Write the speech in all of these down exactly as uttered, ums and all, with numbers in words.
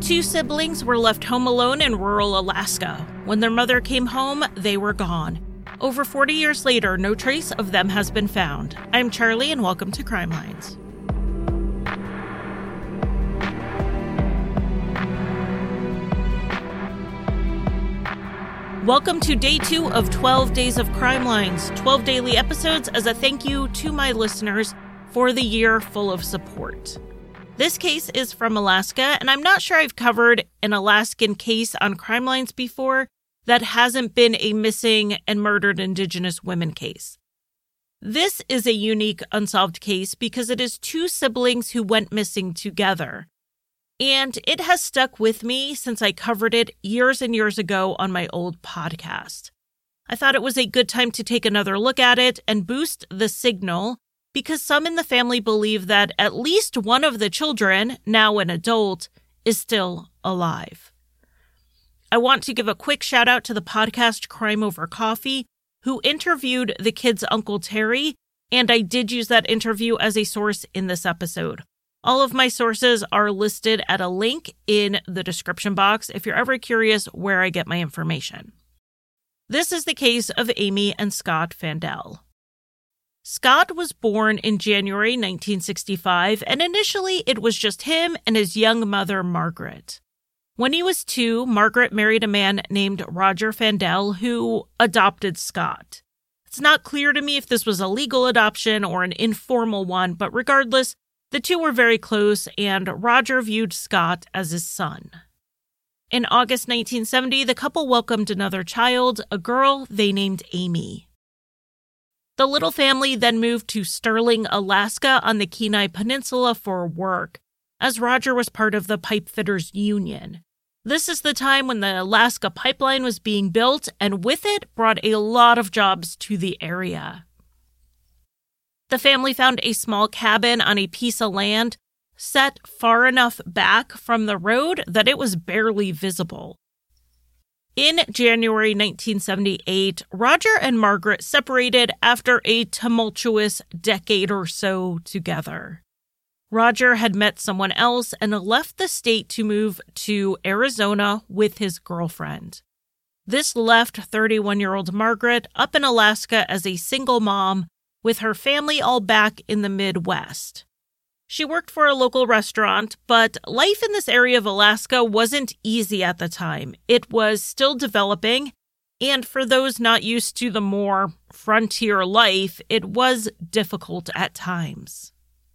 Two siblings were left home alone in rural Alaska. When their mother came home, they were gone. Over forty years later, no trace of them has been found. I'm Charlie, and welcome to Crime Lines. Welcome to day two of twelve Days of Crime Lines, twelve daily episodes as a thank you to my listeners for the year full of support. This case is from Alaska, and I'm not sure I've covered an Alaskan case on Crime Lines before that hasn't been a missing and murdered Indigenous women case. This is a unique unsolved case because it is two siblings who went missing together. And it has stuck with me since I covered it years and years ago on my old podcast. I thought it was a good time to take another look at it and boost the signal because some in the family believe that at least one of the children, now an adult, is still alive. I want to give a quick shout out to the podcast Crime Over Coffee, who interviewed the kid's Uncle Terry, and I did use that interview as a source in this episode. All of my sources are listed at a link in the description box if you're ever curious where I get my information. This is the case of Amy and Scott Fandel. Scott was born in January nineteen sixty-five, and initially it was just him and his young mother, Margaret. When he was two, Margaret married a man named Roger Fandel, who adopted Scott. It's not clear to me if this was a legal adoption or an informal one, but regardless, the two were very close, and Roger viewed Scott as his son. In August nineteen seventy, the couple welcomed another child, a girl they named Amy. The little family then moved to Sterling, Alaska on the Kenai Peninsula for work, as Roger was part of the Pipe Fitters Union. This is the time when the Alaska pipeline was being built, and with it brought a lot of jobs to the area. The family found a small cabin on a piece of land set far enough back from the road that it was barely visible. In January nineteen seventy-eight, Roger and Margaret separated after a tumultuous decade or so together. Roger had met someone else and left the state to move to Arizona with his girlfriend. This left thirty-one-year-old Margaret up in Alaska as a single mom, with her family all back in the Midwest. She worked for a local restaurant, but life in this area of Alaska wasn't easy at the time. It was still developing, and for those not used to the more frontier life, it was difficult at times.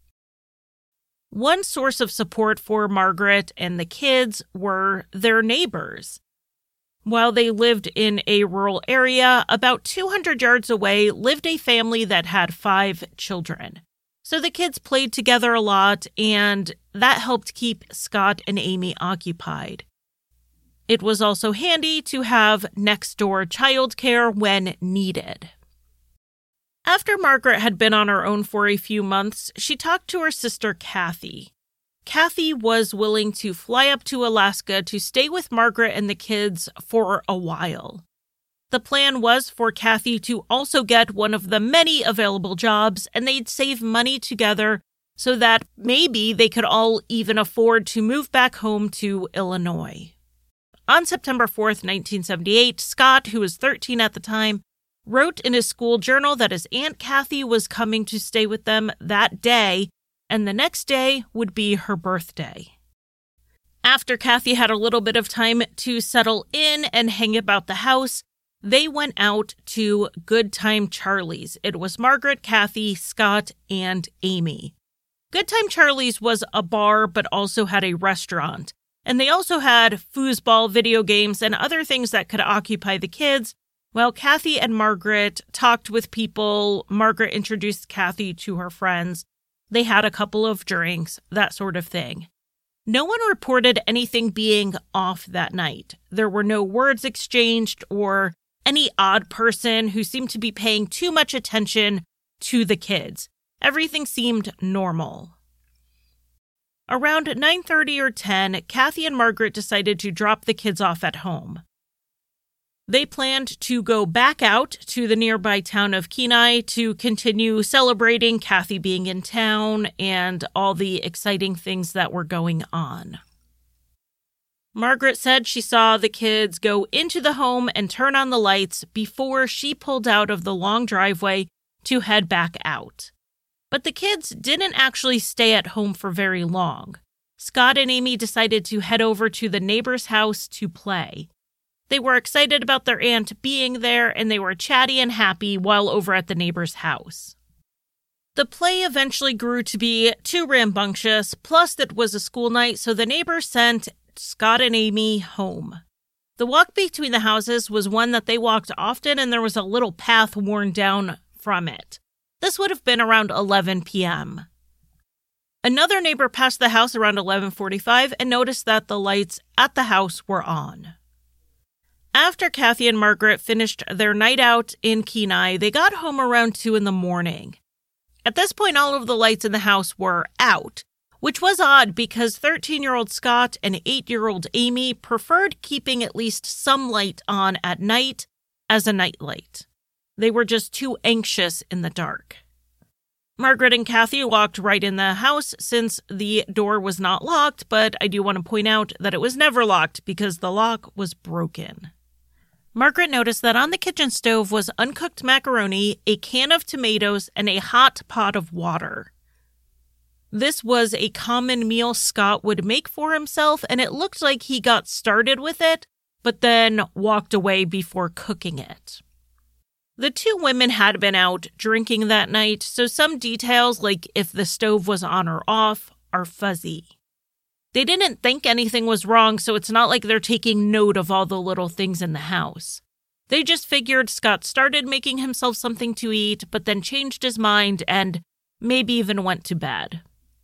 One source of support for Margaret and the kids were their neighbors. While they lived in a rural area, about two hundred yards away lived a family that had five children. So the kids played together a lot, and that helped keep Scott and Amy occupied. It was also handy to have next-door childcare when needed. After Margaret had been on her own for a few months, she talked to her sister Kathy. Kathy was willing to fly up to Alaska to stay with Margaret and the kids for a while. The plan was for Kathy to also get one of the many available jobs, and they'd save money together so that maybe they could all even afford to move back home to Illinois. On September fourth, nineteen seventy-eight, Scott, who was thirteen at the time, wrote in his school journal that his Aunt Kathy was coming to stay with them that day, and the next day would be her birthday. After Kathy had a little bit of time to settle in and hang about the house, they went out to Good Time Charlie's. It was Margaret, Kathy, Scott, and Amy. Good Time Charlie's was a bar, but also had a restaurant. And they also had foosball, video games, and other things that could occupy the kids. While Kathy and Margaret talked with people, Margaret introduced Kathy to her friends. They had a couple of drinks, that sort of thing. No one reported anything being off that night. There were no words exchanged or any odd person who seemed to be paying too much attention to the kids. Everything seemed normal. Around nine thirty or ten, Kathy and Margaret decided to drop the kids off at home. They planned to go back out to the nearby town of Kenai to continue celebrating Kathy being in town and all the exciting things that were going on. Margaret said she saw the kids go into the home and turn on the lights before she pulled out of the long driveway to head back out. But the kids didn't actually stay at home for very long. Scott and Amy decided to head over to the neighbor's house to play. They were excited about their aunt being there, and they were chatty and happy while over at the neighbor's house. The play eventually grew to be too rambunctious, plus it was a school night, so the neighbors sent Scott and Amy home. The walk between the houses was one that they walked often, and there was a little path worn down from it. This would have been around eleven p.m. Another neighbor passed the house around eleven forty-five and noticed that the lights at the house were on. After Kathy and Margaret finished their night out in Kenai, they got home around two in the morning. At this point, all of the lights in the house were out, which was odd because thirteen-year-old Scott and eight-year-old Amy preferred keeping at least some light on at night as a nightlight. They were just too anxious in the dark. Margaret and Kathy walked right in the house since the door was not locked, but I do want to point out that it was never locked because the lock was broken. Margaret noticed that on the kitchen stove was uncooked macaroni, a can of tomatoes, and a hot pot of water. This was a common meal Scott would make for himself, and it looked like he got started with it, but then walked away before cooking it. The two women had been out drinking that night, so some details, like if the stove was on or off, are fuzzy. They didn't think anything was wrong, so it's not like they're taking note of all the little things in the house. They just figured Scott started making himself something to eat, but then changed his mind and maybe even went to bed.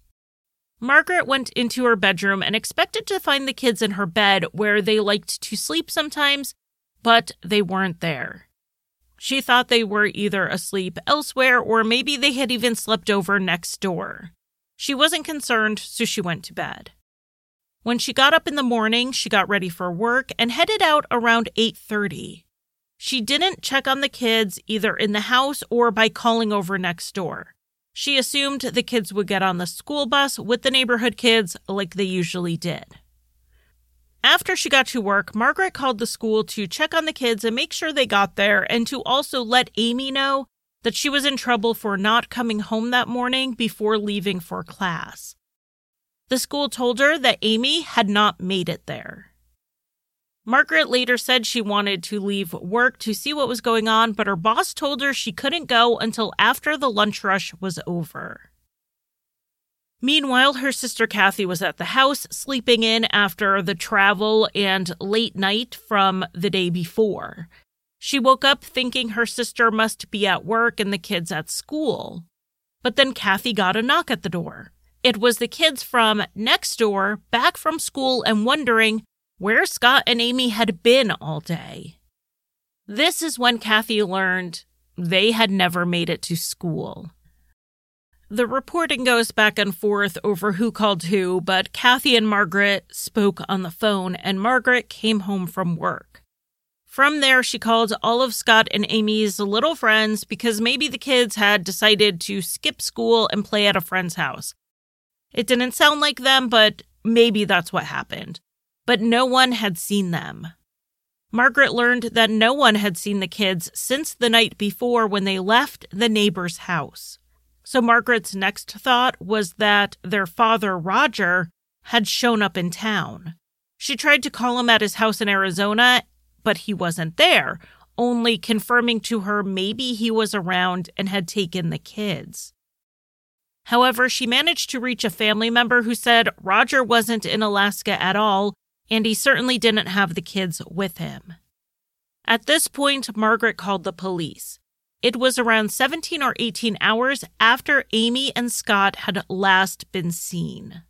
Margaret went into her bedroom and expected to find the kids in her bed where they liked to sleep sometimes, but they weren't there. She thought they were either asleep elsewhere or maybe they had even slept over next door. She wasn't concerned, so she went to bed. When she got up in the morning, she got ready for work and headed out around eight thirty. She didn't check on the kids either in the house or by calling over next door. She assumed the kids would get on the school bus with the neighborhood kids like they usually did. After she got to work, Margaret called the school to check on the kids and make sure they got there and to also let Amy know that she was in trouble for not coming home that morning before leaving for class. The school told her that Amy had not made it there. Margaret later said she wanted to leave work to see what was going on, but her boss told her she couldn't go until after the lunch rush was over. Meanwhile, her sister Kathy was at the house sleeping in after the travel and late night from the day before. She woke up thinking her sister must be at work and the kids at school. But then Kathy got a knock at the door. It was the kids from next door, back from school and wondering where Scott and Amy had been all day. This is when Kathy learned they had never made it to school. The reporting goes back and forth over who called who, but Kathy and Margaret spoke on the phone, and Margaret came home from work. From there, she called all of Scott and Amy's little friends because maybe the kids had decided to skip school and play at a friend's house. It didn't sound like them, but maybe that's what happened. But no one had seen them. Margaret learned that no one had seen the kids since the night before when they left the neighbor's house. So Margaret's next thought was that their father, Roger, had shown up in town. She tried to call him at his house in Arizona, but he wasn't there, only confirming to her maybe he was around and had taken the kids. However, she managed to reach a family member who said Roger wasn't in Alaska at all, and he certainly didn't have the kids with him. At this point, Margaret called the police. It was around seventeen or eighteen hours after Amy and Scott had last been seen.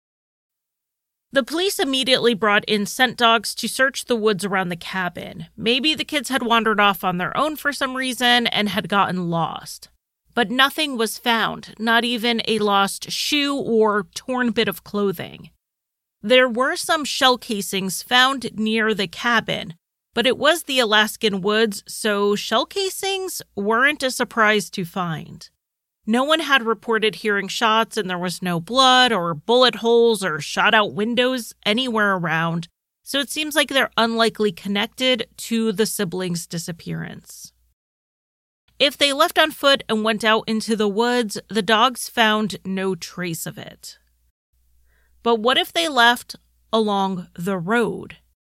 The police immediately brought in scent dogs to search the woods around the cabin. Maybe the kids had wandered off on their own for some reason and had gotten lost. But nothing was found, not even a lost shoe or torn bit of clothing. There were some shell casings found near the cabin, but it was the Alaskan woods, so shell casings weren't a surprise to find. No one had reported hearing shots, and there was no blood or bullet holes or shot-out windows anywhere around, so it seems like they're unlikely connected to the siblings' disappearance. If they left on foot and went out into the woods, the dogs found no trace of it. But what if they left along the road?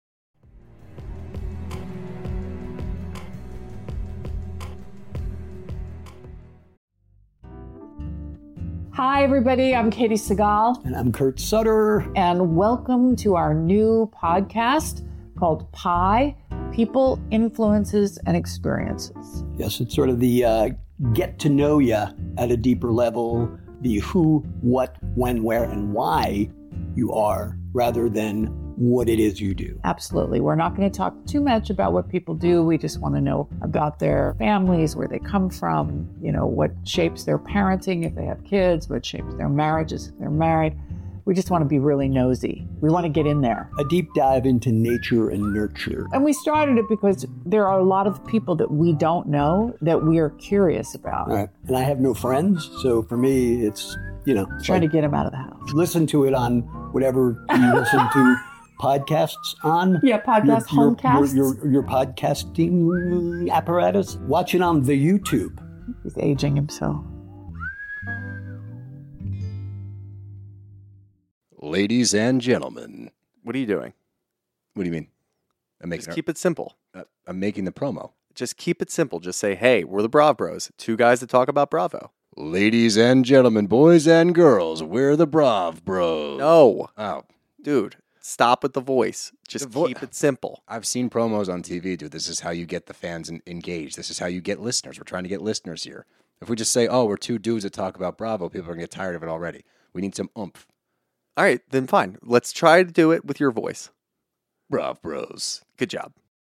Hi, everybody. I'm Katie Segal. And I'm Kurt Sutter. And welcome to our new podcast called Pi, People, Influences, and Experiences. Yes, it's sort of the uh, get to know you at a deeper level, the who, what, when, where, and why you are, rather than what it is you do. Absolutely. We're not going to talk too much about what people do. We just want to know about their families, where they come from, you know, what shapes their parenting if they have kids, what shapes their marriages if they're married. We just want to be really nosy. We want to get in there. A deep dive into nature and nurture. And we started it because there are a lot of people that we don't know that we are curious about. All right. And I have no friends, so for me, it's, you know. Trying like, to get them out of the house. Listen to it on whatever you listen to podcasts on. Yeah, podcast, your, homecasts. Your, your, your podcasting apparatus. Watch it on the YouTube. He's aging himself. Ladies and gentlemen. What are you doing? What do you mean? I'm making Just a- keep it simple. uh, I'm making the promo. Just keep it simple. Just say, hey, we're the Brav Bros. Two guys that talk about Bravo. Ladies and gentlemen, boys and girls, we're the Brav Bros. No. Oh. Dude, stop with the voice. Just The vo- keep it simple. I've seen promos on T V, dude. This is how you get the fans en- engaged. This is how you get listeners. We're trying to get listeners here. If we just say, oh, we're two dudes that talk about Bravo, people are going to get tired of it already. We need some oomph. All right, then fine. Let's try to do it with your voice. Brav Bros. Good job.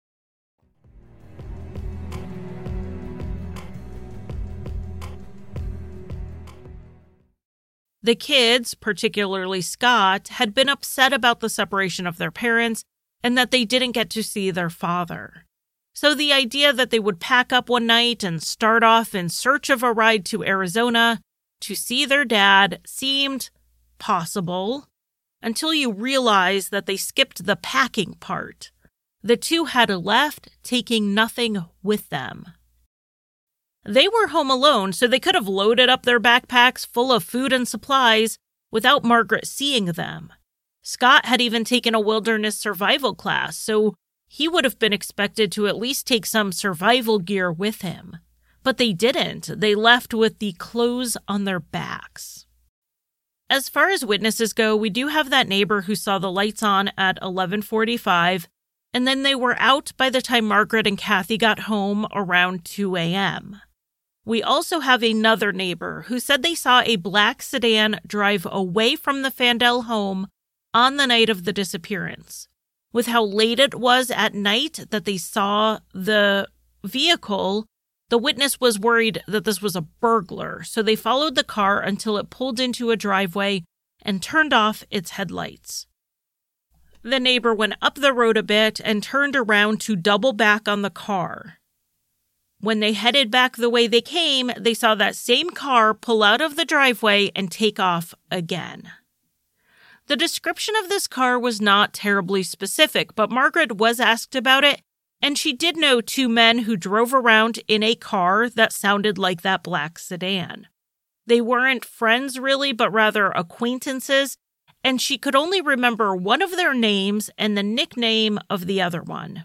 The kids, particularly Scott, had been upset about the separation of their parents and that they didn't get to see their father. So the idea that they would pack up one night and start off in search of a ride to Arizona to see their dad seemed possible until you realize that they skipped the packing part. The two had left, taking nothing with them. They were home alone, so they could have loaded up their backpacks full of food and supplies without Margaret seeing them. Scott had even taken a wilderness survival class, so he would have been expected to at least take some survival gear with him. But they didn't. They left with the clothes on their backs. As far as witnesses go, we do have that neighbor who saw the lights on at eleven forty-five, and then they were out by the time Margaret and Kathy got home around two a.m. We also have another neighbor who said they saw a black sedan drive away from the Fandel home on the night of the disappearance. With how late it was at night that they saw the vehicle, the witness was worried that this was a burglar, so they followed the car until it pulled into a driveway and turned off its headlights. The neighbor went up the road a bit and turned around to double back on the car. When they headed back the way they came, they saw that same car pull out of the driveway and take off again. The description of this car was not terribly specific, but Margaret was asked about it, and she did know two men who drove around in a car that sounded like that black sedan. They weren't friends really, but rather acquaintances, and she could only remember one of their names and the nickname of the other one.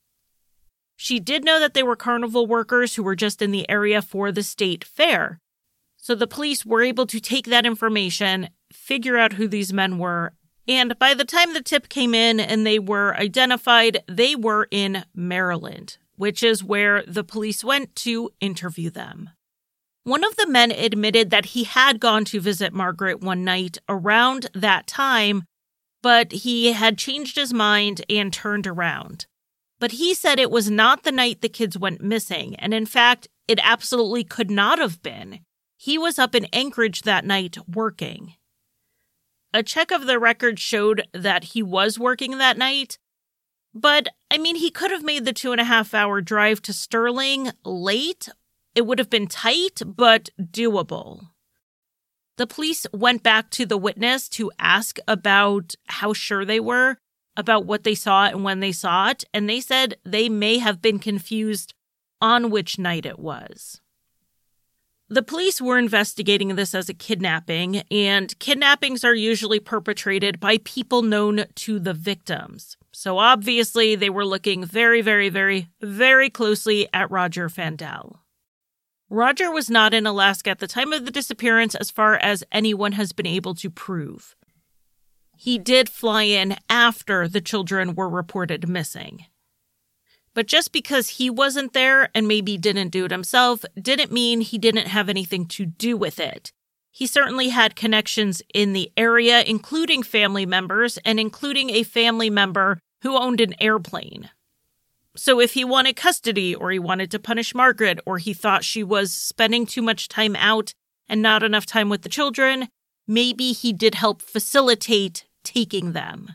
She did know that they were carnival workers who were just in the area for the state fair. So the police were able to take that information, figure out who these men were, and by the time the tip came in and they were identified, they were in Maryland, which is where the police went to interview them. One of the men admitted that he had gone to visit Margaret one night around that time, but he had changed his mind and turned around. But he said it was not the night the kids went missing, and in fact, it absolutely could not have been. He was up in Anchorage that night working. A check of the record showed that he was working that night, but, I mean, he could have made the two and a half hour drive to Sterling late. It would have been tight, but doable. The police went back to the witness to ask about how sure they were, about what they saw and when they saw it, and they said they may have been confused on which night it was. The police were investigating this as a kidnapping, and kidnappings are usually perpetrated by people known to the victims. So obviously they were looking very, very, very, very closely at Roger Fandel. Roger was not in Alaska at the time of the disappearance as far as anyone has been able to prove. He did fly in after the children were reported missing. But just because he wasn't there and maybe didn't do it himself didn't mean he didn't have anything to do with it. He certainly had connections in the area, including family members and including a family member who owned an airplane. So if he wanted custody or he wanted to punish Margaret or he thought she was spending too much time out and not enough time with the children, maybe he did help facilitate taking them.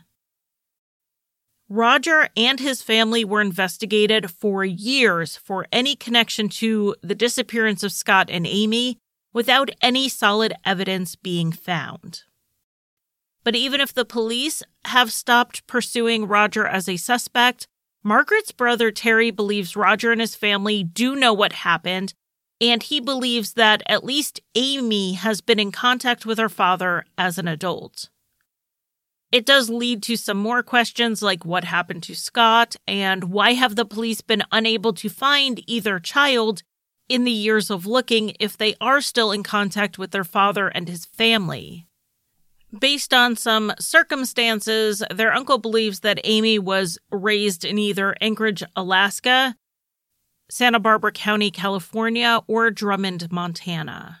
Roger and his family were investigated for years for any connection to the disappearance of Scott and Amy without any solid evidence being found. But even if the police have stopped pursuing Roger as a suspect, Margaret's brother Terry believes Roger and his family do know what happened, and he believes that at least Amy has been in contact with her father as an adult. It does lead to some more questions like what happened to Scott and why have the police been unable to find either child in the years of looking if they are still in contact with their father and his family. Based on some circumstances, their uncle believes that Amy was raised in either Anchorage, Alaska, Santa Barbara County, California, or Drummond, Montana.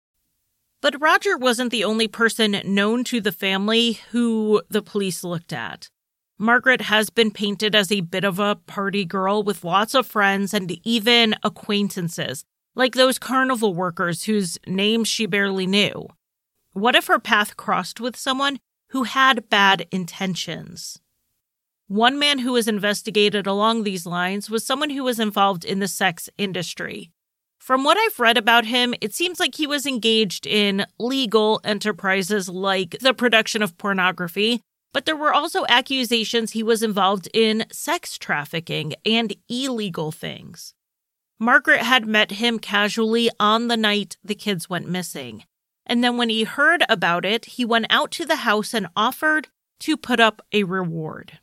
But Roger wasn't the only person known to the family who the police looked at. Margaret has been painted as a bit of a party girl with lots of friends and even acquaintances, like those carnival workers whose names she barely knew. What if her path crossed with someone who had bad intentions? One man who was investigated along these lines was someone who was involved in the sex industry. From what I've read about him, it seems like he was engaged in legal enterprises like the production of pornography, but there were also accusations he was involved in sex trafficking and illegal things. Margaret had met him casually on the night the kids went missing, and then when he heard about it, he went out to the house and offered to put up a reward.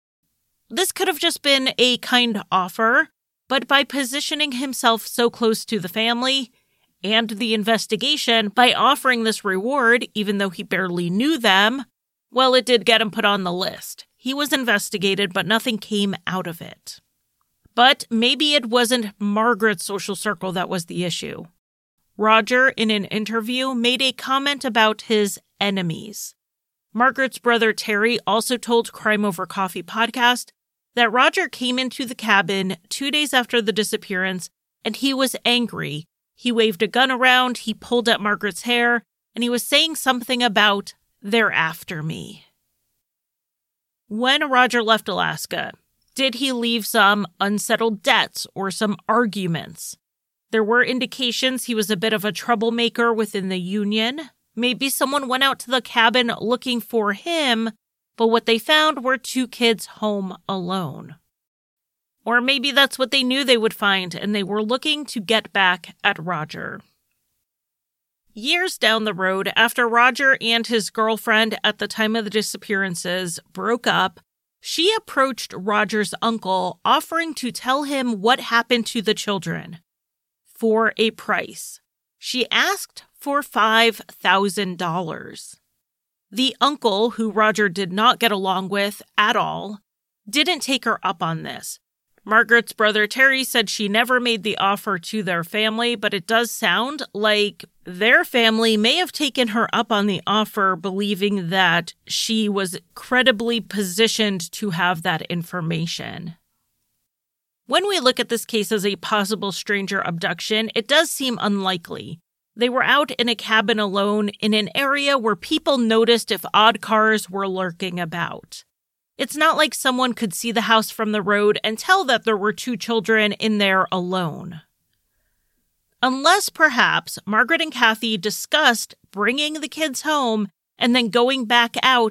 This could have just been a kind offer, but by positioning himself so close to the family and the investigation by offering this reward, even though he barely knew them, well, it did get him put on the list. He was investigated, but nothing came out of it. But maybe it wasn't Margaret's social circle that was the issue. Roger, in an interview, made a comment about his enemies. Margaret's brother Terry also told Crime Over Coffee podcast that Roger came into the cabin two days after the disappearance, and he was angry. He waved a gun around, he pulled at Margaret's hair, and he was saying something about, "They're after me." When Roger left Alaska, did he leave some unsettled debts or some arguments? There were indications he was a bit of a troublemaker within the union. Maybe someone went out to the cabin looking for him, but what they found were two kids home alone. Or maybe that's what they knew they would find, and they were looking to get back at Roger. Years down the road, after Roger and his girlfriend at the time of the disappearances broke up, she approached Roger's uncle, offering to tell him what happened to the children for a price. She asked for five thousand dollars. The uncle, who Roger did not get along with at all, didn't take her up on this. Margaret's brother Terry said she never made the offer to their family, but it does sound like their family may have taken her up on the offer, believing that she was credibly positioned to have that information. When we look at this case as a possible stranger abduction, it does seem unlikely. They were out in a cabin alone in an area where people noticed if odd cars were lurking about. It's not like someone could see the house from the road and tell that there were two children in there alone. Unless, perhaps, Margaret and Kathy discussed bringing the kids home and then going back out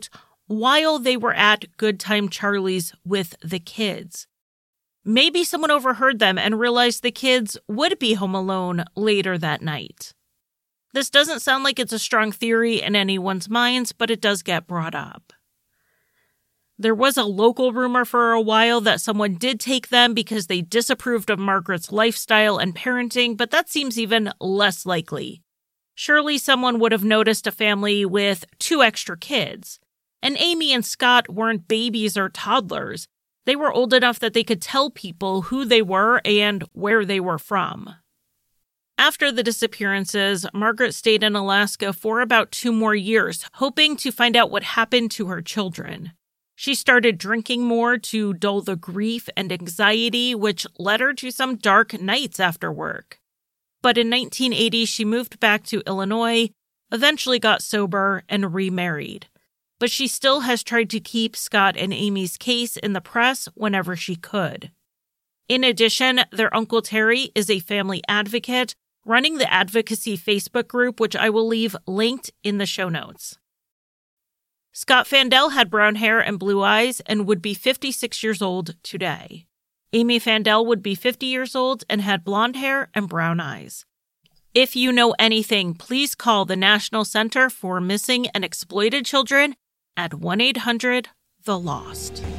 while they were at Good Time Charlie's with the kids. Maybe someone overheard them and realized the kids would be home alone later that night. This doesn't sound like it's a strong theory in anyone's minds, but it does get brought up. There was a local rumor for a while that someone did take them because they disapproved of Margaret's lifestyle and parenting, but that seems even less likely. Surely someone would have noticed a family with two extra kids. And Amy and Scott weren't babies or toddlers. They were old enough that they could tell people who they were and where they were from. After the disappearances, Margaret stayed in Alaska for about two more years, hoping to find out what happened to her children. She started drinking more to dull the grief and anxiety, which led her to some dark nights after work. But in nineteen eighty, she moved back to Illinois, eventually got sober, and remarried. But she still has tried to keep Scott and Amy's case in the press whenever she could. In addition, their Uncle Terry is a family advocate running the advocacy Facebook group, which I will leave linked in the show notes. Scott Fandel had brown hair and blue eyes and would be fifty-six years old today. Amy Fandel would be fifty years old and had blonde hair and brown eyes. If you know anything, please call the National Center for Missing and Exploited Children at one eight hundred the lost.